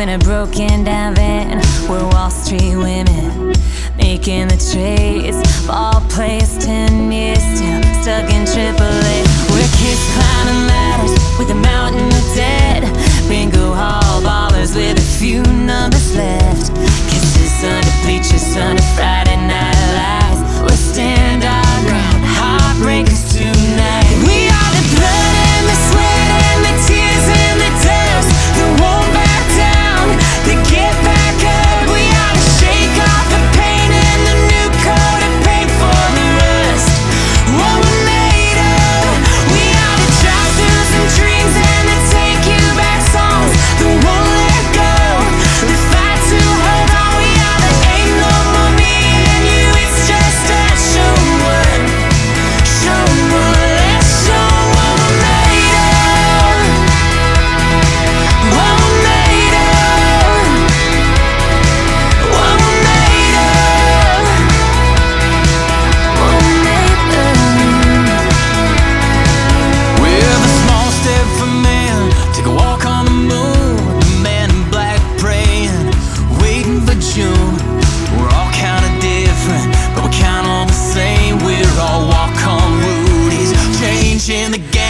in a broken down van. We're Wall Street women making the trades. Ball plays 10 years still stuck in AAA. We're kids climbing ladders with a mountain of debt. Bingo hall ballers with a few numbers left. Kisses under bleachers under Friday night lights. We'll stand our ground, heartbreakers tonight. We are the blood and the sweat and the tears and the dust that won't back down, that get back up. We are to shake off the pain and the new coat of paint for the rust. What we're made of. We are the drive through some dreams and the take you back songs that won't let go, the fight to hold on. We are the ain't no more me and you, it's just a show. Show what, let's show what we're made of. What we're made of. What we're made of. What we're made of. With a small step for man, take a walk on the moon. The man in black praying, waiting for June. We're all kinda different, but we're kinda all the same. We're all walk on Rudy's, changing the game.